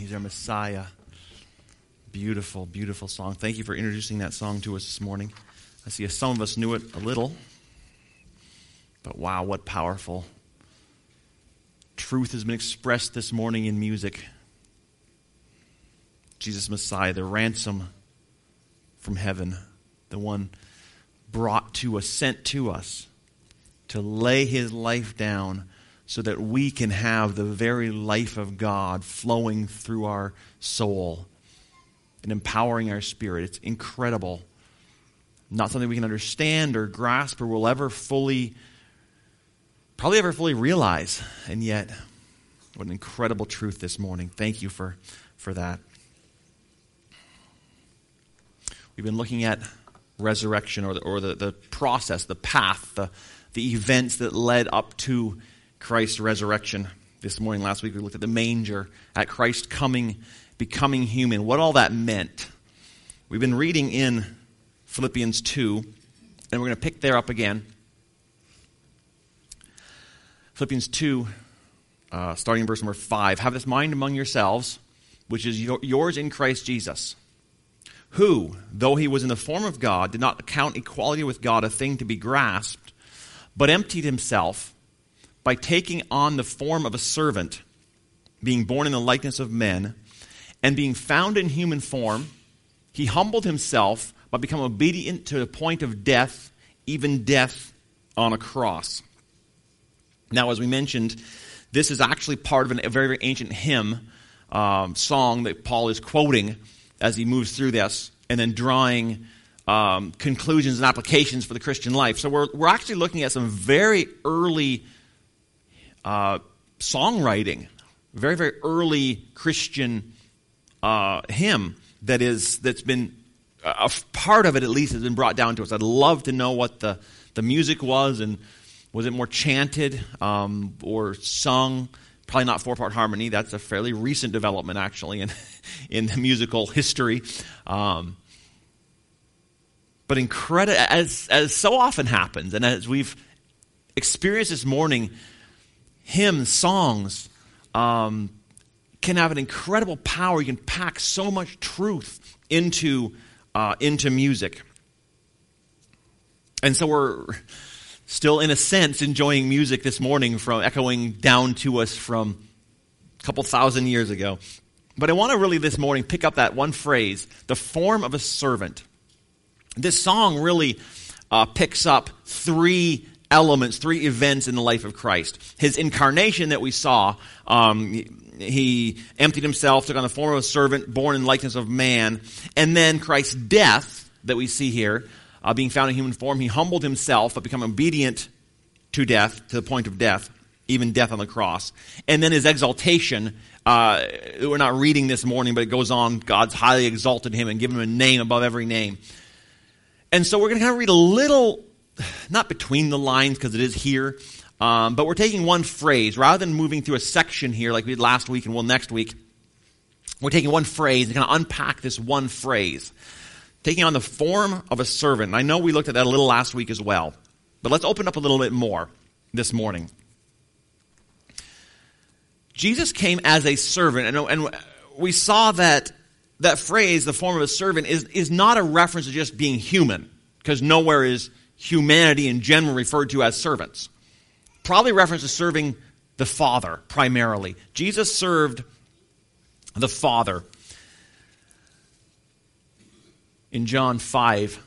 He's our Messiah. Beautiful, beautiful song. Thank you for introducing that song to us this morning. I see some of us knew it a little, but wow, what powerful truth has been expressed this morning in music. Jesus Messiah, the ransom from heaven, the one brought to us, sent to us to lay his life down so that we can have the very life of God flowing through our soul and empowering our spirit. It's incredible. Not something we can understand or grasp or will probably ever fully realize. And yet, what an incredible truth this morning. Thank you for that. We've been looking at resurrection or the process, the path, the events that led up to Christ's resurrection. This morning, last week, we looked at the manger, at Christ becoming human, what all that meant. We've been reading in Philippians 2, and we're going to pick there up again. Philippians 2, starting in verse number 5. Have this mind among yourselves, which is yours in Christ Jesus, who, though he was in the form of God, did not account equality with God a thing to be grasped, but emptied himself by taking on the form of a servant, being born in the likeness of men, and being found in human form, he humbled himself by becoming obedient to the point of death, even death on a cross. Now, as we mentioned, this is actually part of a very, very ancient hymn song that Paul is quoting as he moves through this, and then drawing conclusions and applications for the Christian life. So we're actually looking at some very early songwriting, very, very early Christian hymn that's been a part of it, at least, has been brought down to us. I'd love to know what the music was, and was it more chanted or sung? Probably not 4-part harmony. That's a fairly recent development, actually, in the musical history. But incredible, as so often happens, and as we've experienced this morning, hymns, songs can have an incredible power. You can pack so much truth into music. And so we're still, in a sense, enjoying music this morning from echoing down to us from a couple thousand years ago. But I want to really this morning pick up that one phrase, the form of a servant. This song really picks up three elements, three events in the life of Christ. His incarnation that we saw, he emptied himself, took on the form of a servant, born in the likeness of man. And then Christ's death that we see here, being found in human form, he humbled himself, but become obedient to death, to the point of death, even death on the cross. And then his exaltation, we're not reading this morning, but it goes on, God's highly exalted him and given him a name above every name. And so we're going to kind of read a little, not between the lines because it is here, but we're taking one phrase. Rather than moving through a section here like we did last week and will next week, we're taking one phrase and kind of unpack this one phrase. Taking on the form of a servant. And I know we looked at that a little last week as well. But let's open up a little bit more this morning. Jesus came as a servant. And we saw that phrase, the form of a servant, is not a reference to just being human. Because nowhere is humanity in general referred to as servants. Probably reference to serving the Father primarily. Jesus served the Father. In John 5,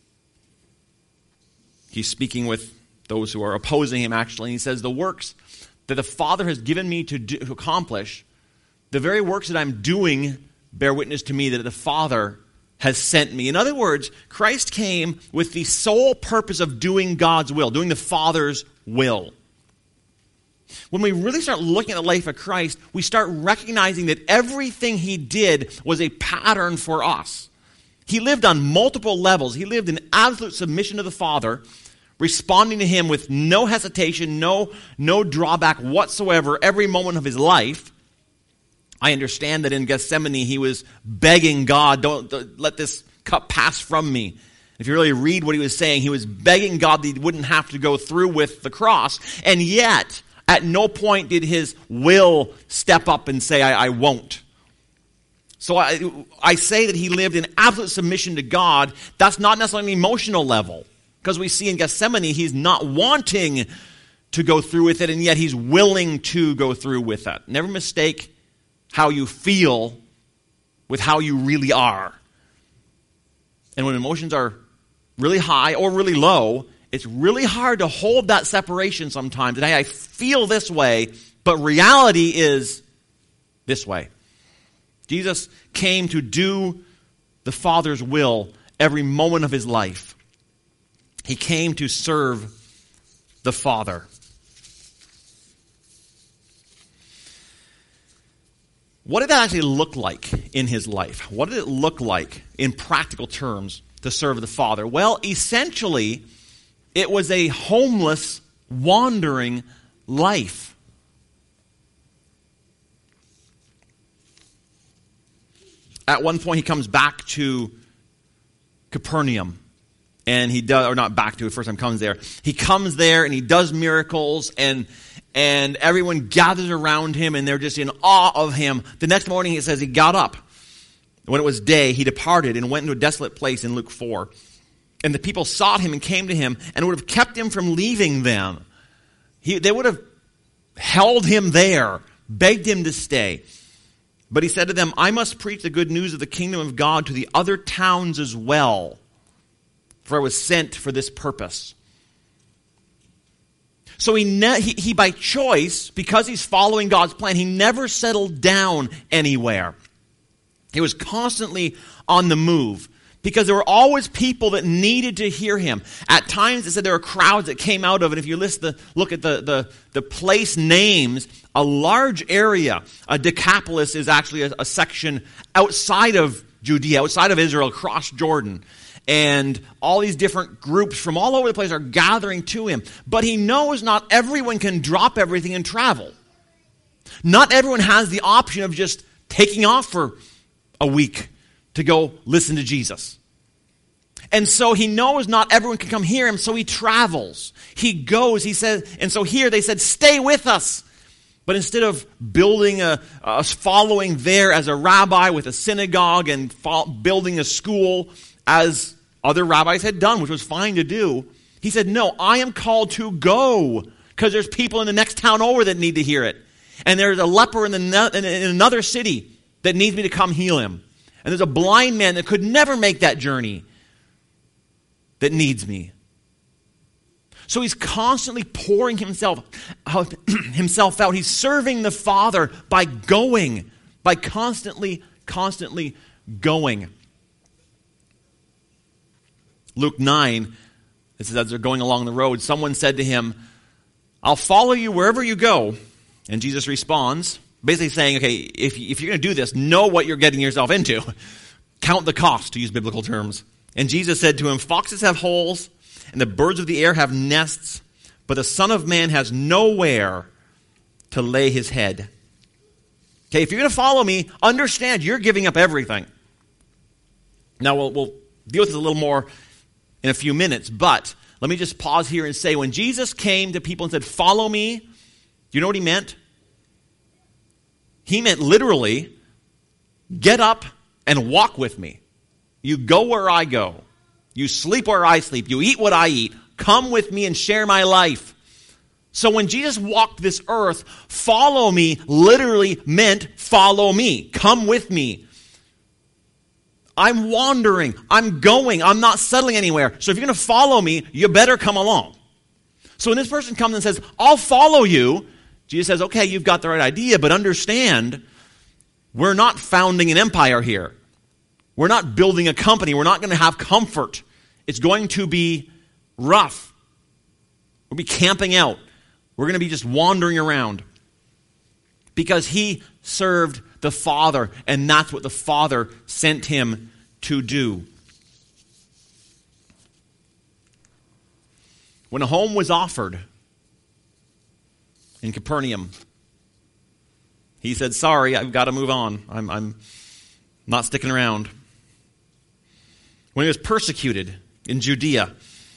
he's speaking with those who are opposing him, actually. And he says, the works that the Father has given me to accomplish, the very works that I'm doing bear witness to me that the Father has sent me. In other words, Christ came with the sole purpose of doing God's will, doing the Father's will. When we really start looking at the life of Christ, we start recognizing that everything he did was a pattern for us. He lived on multiple levels. He lived in absolute submission to the Father, responding to him with no hesitation, no drawback whatsoever every moment of his life. I understand that in Gethsemane he was begging God, don't let this cup pass from me. If you really read what he was saying, he was begging God that he wouldn't have to go through with the cross. And yet, at no point did his will step up and say, I won't. So I say that he lived in absolute submission to God. That's not necessarily an emotional level. Because we see in Gethsemane, he's not wanting to go through with it, and yet he's willing to go through with it. Never mistake how you feel with how you really are. And when emotions are really high or really low, it's really hard to hold that separation sometimes. And I feel this way, but reality is this way. Jesus came to do the Father's will every moment of his life. He came to serve the Father. What did that actually look like in his life? What did it look like in practical terms to serve the Father? Well, essentially, it was a homeless, wandering life. At one point, he comes back to Capernaum. And he does, or not back to it, first time comes there. He comes there and he does miracles, and everyone gathers around him and they're just in awe of him. The next morning it says he got up. When it was day, he departed and went into a desolate place in Luke 4. And the people sought him and came to him and would have kept him from leaving them. They would have held him there, begged him to stay. But he said to them, I must preach the good news of the kingdom of God to the other towns as well. For I was sent for this purpose. So he by choice, because he's following God's plan, he never settled down anywhere. He was constantly on the move. Because there were always people that needed to hear him. At times it said there were crowds that came out of it. If you look at the place names, a large area, Decapolis is actually a section outside of Judea, outside of Israel, across Jordan. And all these different groups from all over the place are gathering to him. But he knows not everyone can drop everything and travel. Not everyone has the option of just taking off for a week to go listen to Jesus. And so he knows not everyone can come hear him, so he travels. He goes, he says, and so here they said, stay with us. But instead of building a following there as a rabbi with a synagogue and building a school, as other rabbis had done, which was fine to do, he said, no, I am called to go, because there's people in the next town over that need to hear it. And there's a leper in another city that needs me to come heal him. And there's a blind man that could never make that journey that needs me. So he's constantly pouring himself out. He's serving the Father by going, by constantly going. Luke 9, it says as they're going along the road, someone said to him, I'll follow you wherever you go. And Jesus responds, basically saying, okay, if you're going to do this, know what you're getting yourself into. Count the cost, to use biblical terms. And Jesus said to him, foxes have holes, and the birds of the air have nests, but the Son of Man has nowhere to lay his head. Okay, if you're going to follow me, understand you're giving up everything. Now, we'll deal with this a little more in a few minutes, but let me just pause here and say, when Jesus came to people and said, follow me, do you know what he meant? He meant literally, get up and walk with me. You go where I go. You sleep where I sleep. You eat what I eat. Come with me and share my life. So when Jesus walked this earth, follow me literally meant follow me. Come with me. I'm wandering. I'm going. I'm not settling anywhere. So if you're going to follow me, you better come along. So when this person comes and says, I'll follow you, Jesus says, okay, you've got the right idea, but understand, we're not founding an empire here. We're not building a company. We're not going to have comfort. It's going to be rough. We'll be camping out. We're going to be just wandering around. Because he served the Father, and that's what the Father sent him to do. When a home was offered in Capernaum, he said, sorry, I've got to move on. I'm not sticking around. When he was persecuted in Judea,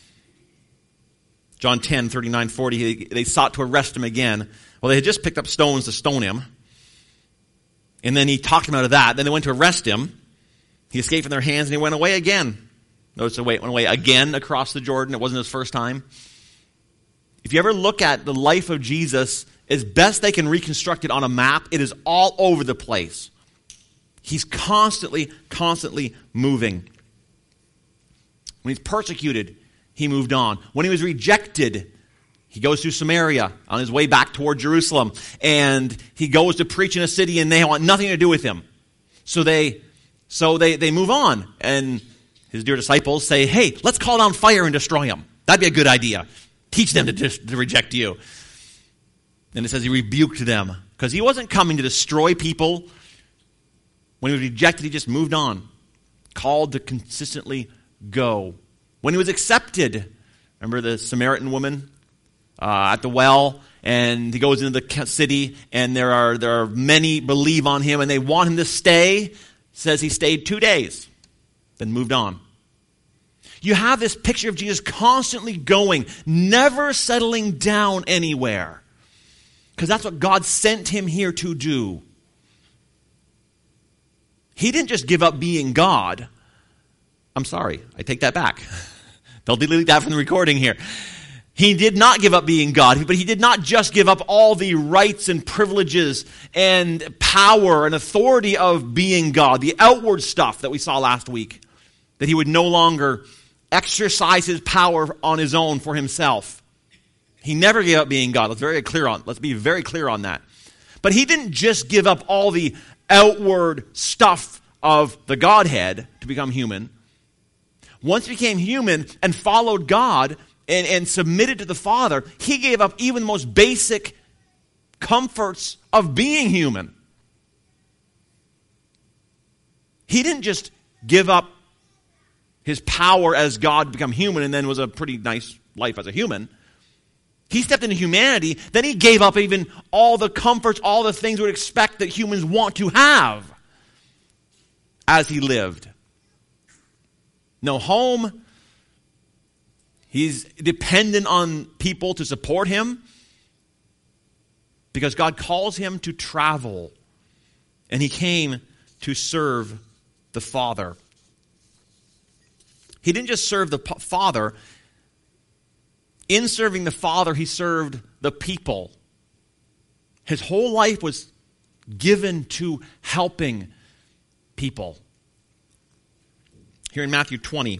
John 10, 39, 40, they sought to arrest him again. Well, they had just picked up stones to stone him. And then he talked him out of that. Then they went to arrest him. He escaped from their hands and he went away again. Notice he went away again across the Jordan. It wasn't his first time. If you ever look at the life of Jesus, as best they can reconstruct it on a map, it is all over the place. He's constantly moving. When he's persecuted, he moved on. When he was rejected, he goes through Samaria on his way back toward Jerusalem. And he goes to preach in a city and they want nothing to do with him. So they move on. And his dear disciples say, hey, let's call down fire and destroy him. That'd be a good idea. Teach them to reject you. And it says he rebuked them. Because he wasn't coming to destroy people. When he was rejected, he just moved on. Called to consistently go. When he was accepted, remember the Samaritan woman at the well, and he goes into the city, and there are many believe on him, and they want him to stay. Says he stayed 2 days, then moved on. You have this picture of Jesus constantly going, never settling down anywhere, because that's what God sent him here to do. He didn't just give up being God. I'm sorry, I take that back. They'll delete that from the recording here. He did not give up being God, but he did not just give up all the rights and privileges and power and authority of being God, the outward stuff that we saw last week, that he would no longer exercise his power on his own for himself. He never gave up being God. Let's be very clear on that. But he didn't just give up all the outward stuff of the Godhead to become human. Once he became human and followed God and submitted to the Father, he gave up even the most basic comforts of being human. He didn't just give up his power as God to become human and then was a pretty nice life as a human. He stepped into humanity, then he gave up even all the comforts, all the things we would expect that humans want to have as he lived. No home. He's dependent on people to support him because God calls him to travel. And he came to serve the Father. He didn't just serve the Father. In serving the Father, he served the people. His whole life was given to helping people. Here in Matthew 20,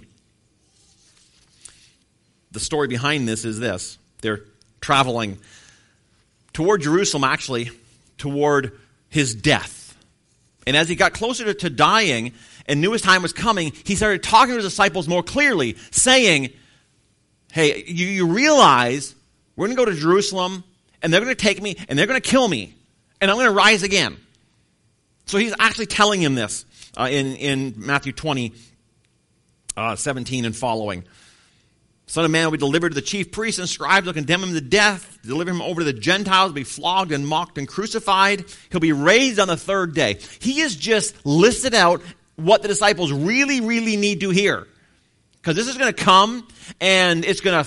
the story behind this is this. They're traveling toward Jerusalem, actually, toward his death. And as he got closer to dying and knew his time was coming, he started talking to his disciples more clearly, saying, hey, you realize we're going to go to Jerusalem, and they're going to take me, and they're going to kill me, and I'm going to rise again. So he's actually telling him this in Matthew 20, 17 and following. Son of Man will be delivered to the chief priests and scribes. They'll condemn him to death, deliver him over to the Gentiles, be flogged and mocked and crucified. He'll be raised on the third day. He has just listed out what the disciples really, really need to hear. Because this is going to come, and it's going to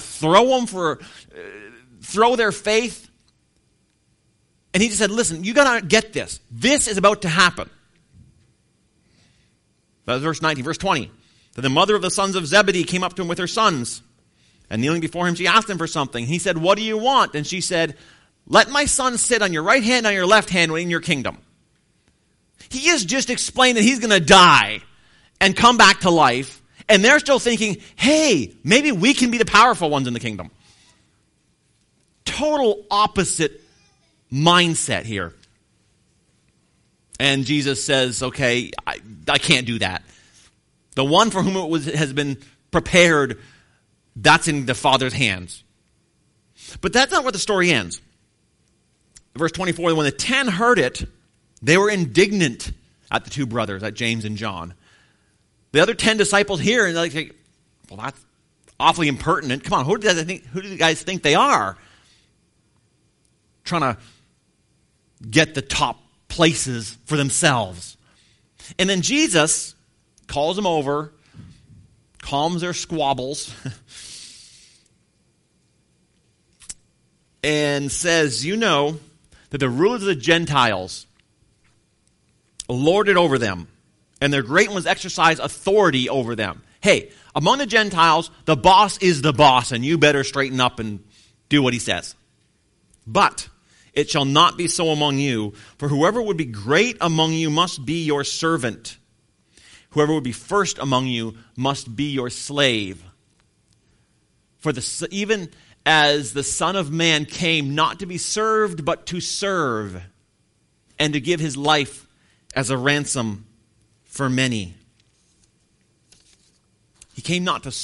throw their faith. And he just said, listen, you got to get this. This is about to happen. That's verse 19. Verse 20. Then the mother of the sons of Zebedee came up to him with her sons. And kneeling before him, she asked him for something. He said, what do you want? And she said, let my son sit on your right hand and on your left hand in your kingdom. He has just explained that he's going to die and come back to life. And they're still thinking, hey, maybe we can be the powerful ones in the kingdom. Total opposite mindset here. And Jesus says, okay, I can't do that. The one for whom has been prepared, that's in the Father's hands. But that's not where the story ends. Verse 24, when the 10 heard it, they were indignant at the two brothers, at James and John. The other 10 disciples hear, and they're like, well, that's awfully impertinent. Come on, who do you guys think they are? Trying to get the top places for themselves. And then Jesus calls them over, calms their squabbles, and says, you know that the rulers of the Gentiles lorded over them, and their great ones exercise authority over them. Hey, among the Gentiles, the boss is the boss, and you better straighten up and do what he says. But it shall not be so among you, for whoever would be great among you must be your servant. Whoever would be first among you must be your slave. For even as the Son of Man came not to be served, but to serve, and to give his life as a ransom for many. He came not to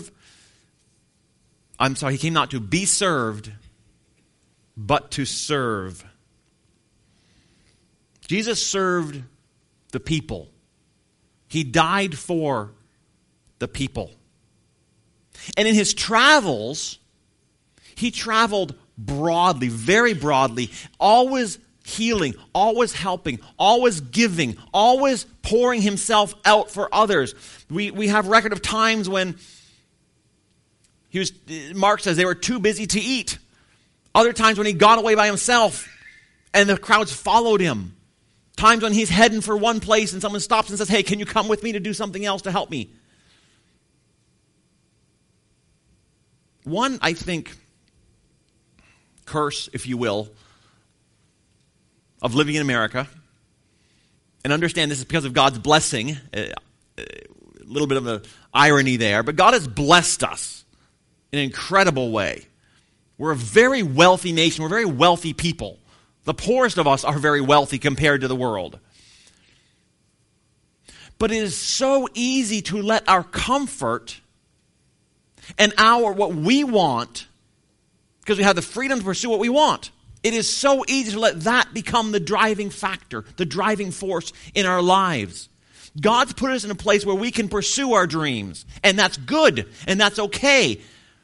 he came not to be served, but to serve. Jesus served the people. He died for the people. And in his travels, he traveled broadly, very broadly, always healing, always helping, always giving, always pouring himself out for others. We have record of times when Mark says they were too busy to eat. Other times when he got away by himself and the crowds followed him. Times when he's heading for one place and someone stops and says, hey, can you come with me to do something else to help me? One, I think, curse, if you will, of living in America, and understand this is because of God's blessing, a little bit of an irony there, but God has blessed us in an incredible way. We're a very wealthy nation. We're very wealthy people. The poorest of us are very wealthy compared to the world. But it is so easy to let our comfort and what we want, because we have the freedom to pursue what we want. It is so easy to let that become the driving factor, the driving force in our lives. God's put us in a place where we can pursue our dreams, and that's good, and that's okay.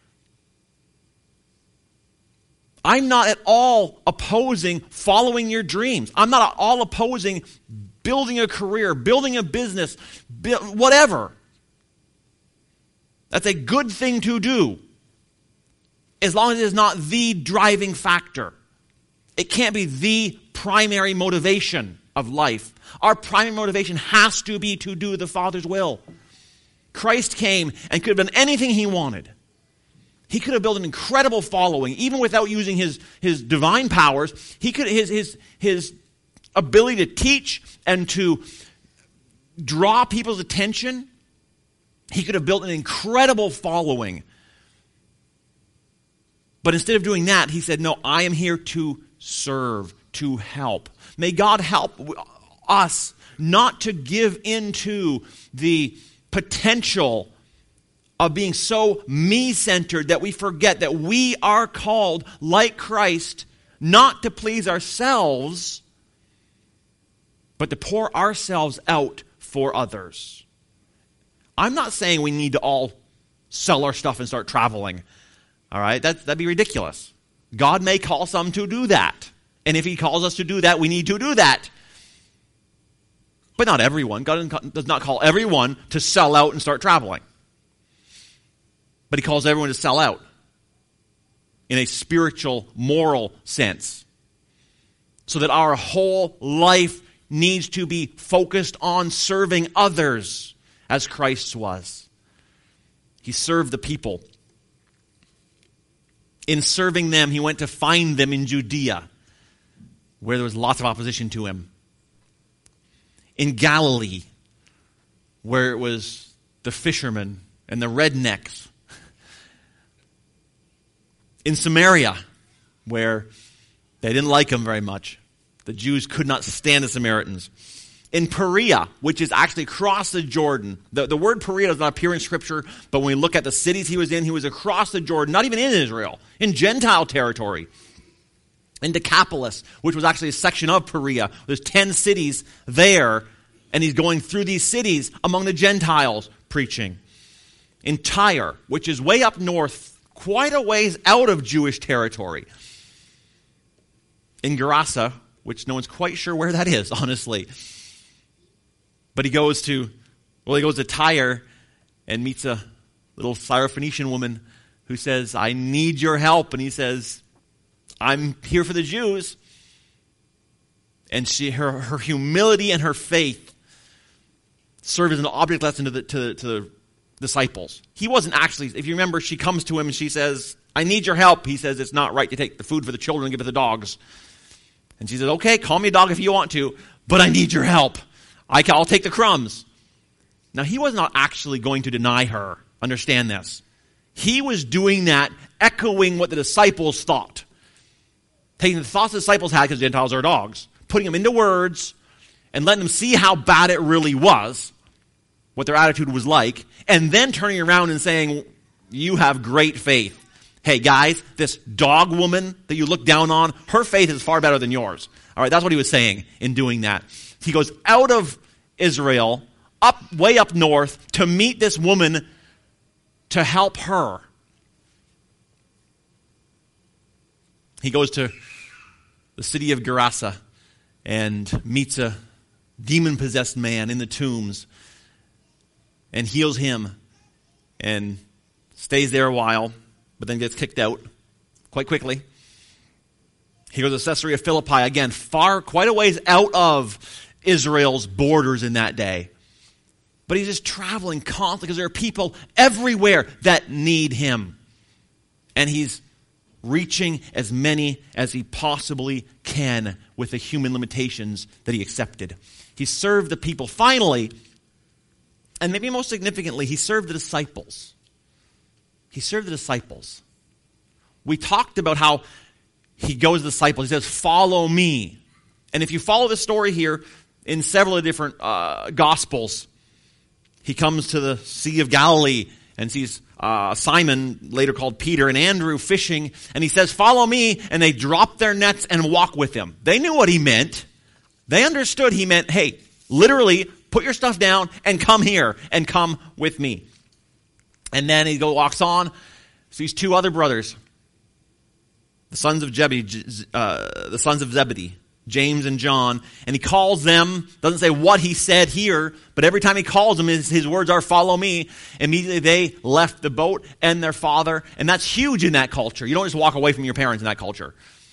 I'm not at all opposing following your dreams. I'm not at all opposing building a career, building a business, whatever. That's a good thing to do, as long as it is not the driving factor. It can't be the primary motivation of life. Our primary motivation has to be to do the Father's will. Christ came and could have done anything he wanted. He could have built an incredible following, even without using his divine powers. He could his ability to teach and to draw people's attention. He could have built an incredible following. But instead of doing that, he said, no, I am here to serve, to help. May God help us not to give into the potential of being so me-centered that we forget that we are called, like Christ, not to please ourselves, but to pour ourselves out for others. I'm not saying we need to all sell our stuff and start traveling. All right? That'd be ridiculous. God may call some to do that. And if he calls us to do that, we need to do that. But not everyone. God does not call everyone to sell out and start traveling. But he calls everyone to sell out in a spiritual, moral sense. So that our whole life needs to be focused on serving others as Christ was. He served the people. In serving them, he went to find them in Judea, where there was lots of opposition to him. In Galilee, where it was the fishermen and the rednecks. In Samaria, where they didn't like him very much. The Jews could not stand the Samaritans. In Perea, which is actually across the Jordan. The word Perea does not appear in Scripture, but when we look at the cities he was across the Jordan, not even in Israel, in Gentile territory. In Decapolis, which was actually a section of Perea. There's 10 cities there, and he's going through these cities among the Gentiles preaching. In Tyre, which is way up north, quite a ways out of Jewish territory. In Gerasa, which no one's quite sure where that is, honestly. But he goes to Tyre and meets a little Syrophoenician woman who says, I need your help. And he says, I'm here for the Jews. And her humility and her faith served as an object lesson to the disciples. He wasn't actually, if you remember, she comes to him and she says, I need your help. He says, it's not right to take the food for the children and give it to the dogs. And she says, okay, call me a dog if you want to, but I need your help. I'll take the crumbs. Now, he was not actually going to deny her. Understand this. He was doing that, echoing what the disciples thought. Taking the thoughts the disciples had, because Gentiles are dogs, putting them into words, and letting them see how bad it really was, what their attitude was like, and then turning around and saying, you have great faith. Hey, guys, this dog woman that you look down on, her faith is far better than yours. All right, that's what he was saying in doing that. He goes out of Israel, way up north, to meet this woman to help her. He goes to the city of Gerasa and meets a demon-possessed man in the tombs and heals him and stays there a while, but then gets kicked out quite quickly. He goes to Caesarea Philippi, again, quite a ways out of Israel's borders in that day. But he's just traveling constantly because there are people everywhere that need him. And he's reaching as many as he possibly can with the human limitations that he accepted. He served the people. Finally, and maybe most significantly, he served the disciples. He served the disciples. We talked about how he goes to the disciples. He says, follow me. And if you follow the story here in several of different Gospels, he comes to the Sea of Galilee and sees Simon, later called Peter, and Andrew fishing. And he says, follow me. And they drop their nets and walk with him. They knew what he meant. They understood he meant, hey, literally, put your stuff down and come here and come with me. And then he walks on, sees two other brothers, the sons of Zebedee, James and John, and he calls them, doesn't say what he said here, but every time he calls them, his words are, follow me. Immediately they left the boat and their father, and that's huge in that culture. You don't just walk away from your parents in that culture.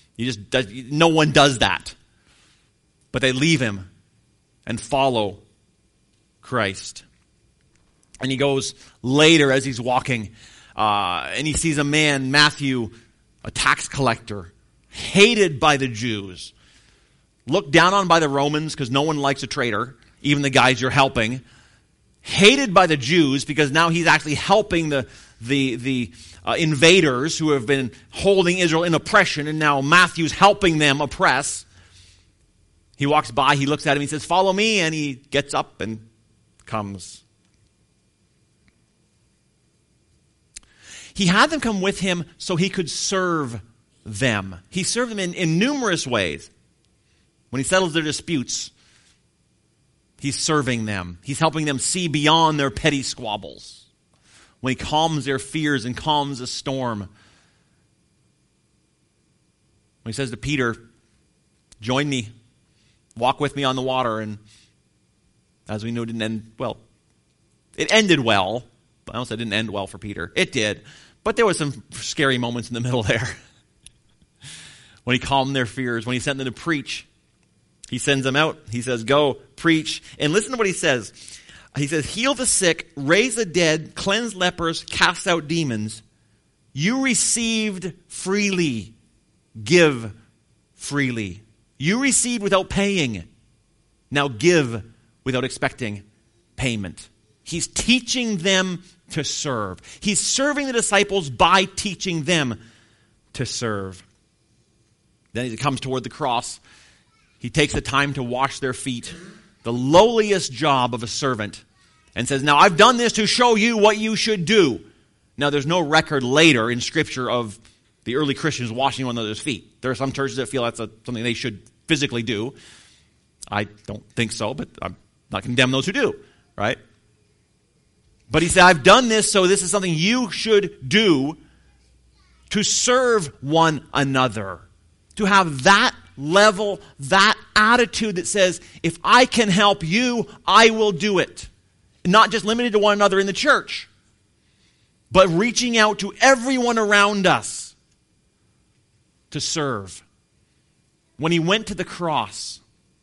No one does that. But they leave him and follow Christ. And he goes later as he's walking, and he sees a man, Matthew, a tax collector, hated by the Jews, looked down on by the Romans because no one likes a traitor, even the guys you're helping, hated by the Jews because now he's actually helping the invaders who have been holding Israel in oppression, and now Matthew's helping them oppress. He walks by, he looks at him, he says, follow me, and he gets up and comes. He had them come with him so he could serve them. He served them in numerous ways. When he settles their disputes, he's serving them. He's helping them see beyond their petty squabbles. When he calms their fears and calms the storm. When he says to Peter, join me, walk with me on the water. And as we know, it didn't end well. It ended well. I almost said it didn't end well for Peter. It did. But there were some scary moments in the middle there. When he calmed their fears, when he sent them to preach, he sends them out. He says, go, preach. And listen to what he says. He says, heal the sick, raise the dead, cleanse lepers, cast out demons. You received freely, give freely. You received without paying. Now give without expecting payment. He's teaching them to serve. He's serving the disciples by teaching them to serve. Then as he comes toward the cross, he takes the time to wash their feet, the lowliest job of a servant, and says, now I've done this to show you what you should do. Now there's no record later in Scripture of the early Christians washing one another's feet. There are some churches that feel that's something they should physically do. I don't think so, but I'm not condemning those who do, right? But he said, I've done this, so this is something you should do to serve one another. To have that level, that attitude that says, if I can help you, I will do it. Not just limited to one another in the church, but reaching out to everyone around us to serve. When he went to the cross,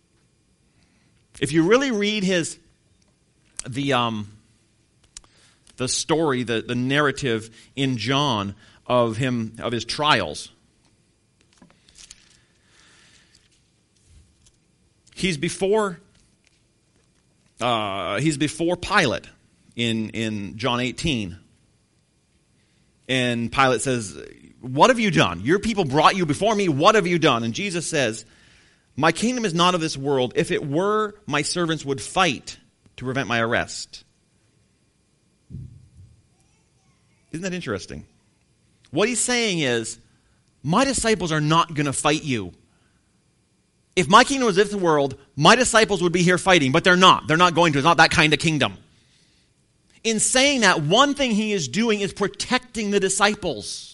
If you really read the story, the narrative in John of his trials, he's before Pilate in John 18. And Pilate says, "What have you done? Your people brought you before me. What have you done?" And Jesus says, "My kingdom is not of this world. If it were, my servants would fight to prevent my arrest." Isn't that interesting? What he's saying is, my disciples are not going to fight you. If my kingdom was of this world, my disciples would be here fighting, but they're not. They're not going to. It's not that kind of kingdom. In saying that, one thing he is doing is protecting the disciples.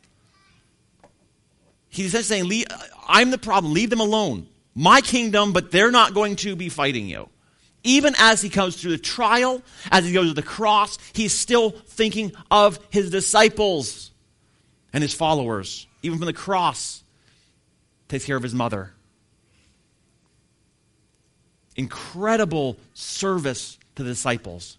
He's essentially saying, I'm the problem. Leave them alone. My kingdom, but they're not going to be fighting you. Even as he comes through the trial, as he goes to the cross, he's still thinking of his disciples and his followers. Even from the cross, takes care of his mother. Incredible service to the disciples.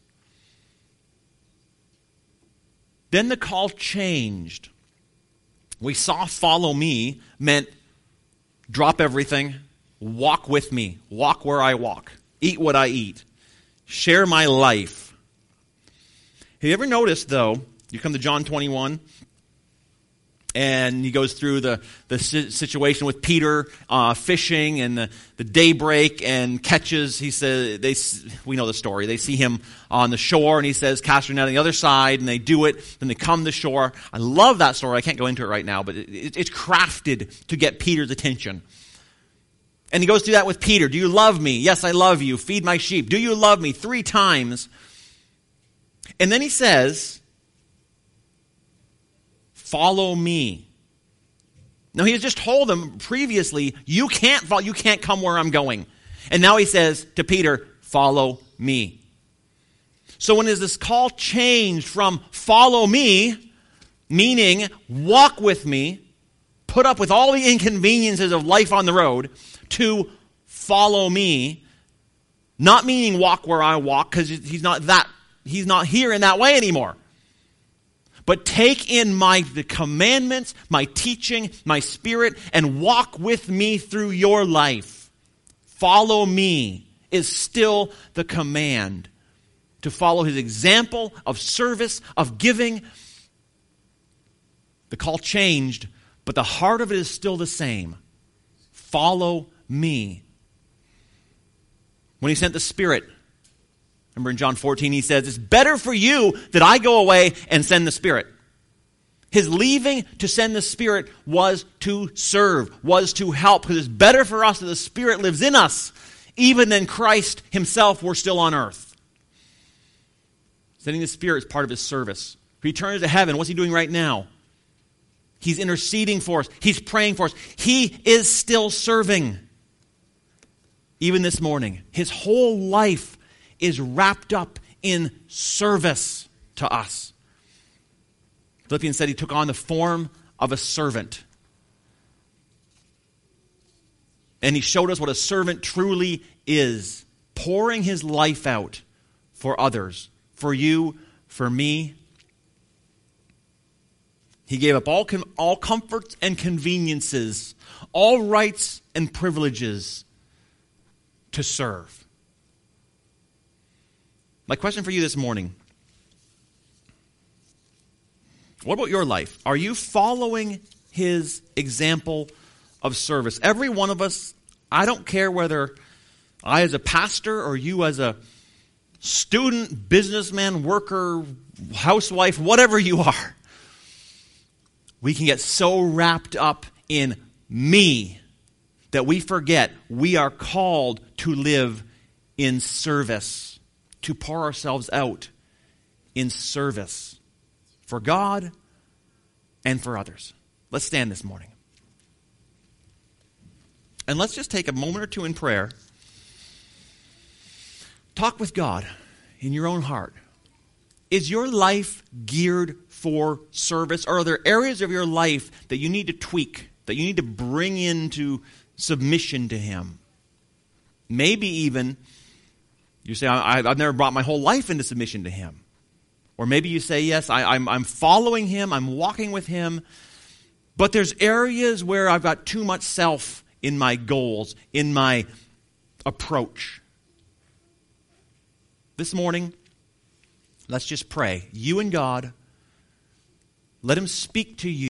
Then the call changed. We saw follow me meant drop everything, walk with me, walk where I walk, eat what I eat, share my life. Have you ever noticed, though, you come to John 21, and he goes through the situation with Peter fishing and the daybreak and catches. He says, we know the story. They see him on the shore, and he says, "Cast your net on the other side," and they do it. Then they come to shore. I love that story. I can't go into it right now, but it's crafted to get Peter's attention. And he goes through that with Peter. "Do you love me?" "Yes, I love you. Feed my sheep." "Do you love me?" 3 times. And then he says, "Follow me." Now, he has just told them previously, you can't come where I'm going. And now he says to Peter, "Follow me." So when is this call changed from follow me, meaning walk with me, put up with all the inconveniences of life on the road, to follow me, not meaning walk where I walk, because he's not here in that way anymore. But take in the commandments, my teaching, my spirit, and walk with me through your life. Follow me is still the command. To follow his example of service, of giving. The call changed, but the heart of it is still the same. Follow me. When he sent the Spirit, remember in John 14 he says, "It's better for you that I go away and send the Spirit." His leaving to send the Spirit was to serve, was to help, because it's better for us that the Spirit lives in us, even than Christ himself were still on earth. Sending the Spirit is part of his service. He returns to heaven. What's he doing right now? He's interceding for us. He's praying for us. He is still serving. Even this morning, his whole life is wrapped up in service to us. Philippians said he took on the form of a servant. And he showed us what a servant truly is, pouring his life out for others, for you, for me. He gave up all comforts and conveniences, all rights and privileges to serve. My question for you this morning, what about your life? Are you following his example of service? Every one of us, I don't care whether I as a pastor or you as a student, businessman, worker, housewife, whatever you are, we can get so wrapped up in me that we forget we are called to live in service, to pour ourselves out in service for God and for others. Let's stand this morning. And let's just take a moment or two in prayer. Talk with God in your own heart. Is your life geared for service? Or are there areas of your life that you need to tweak, that you need to bring into submission to him? Maybe even you say, I've never brought my whole life into submission to Him. Or maybe you say, yes, I'm following Him, I'm walking with Him, but there's areas where I've got too much self in my goals, in my approach. This morning, let's just pray. You and God, let Him speak to you.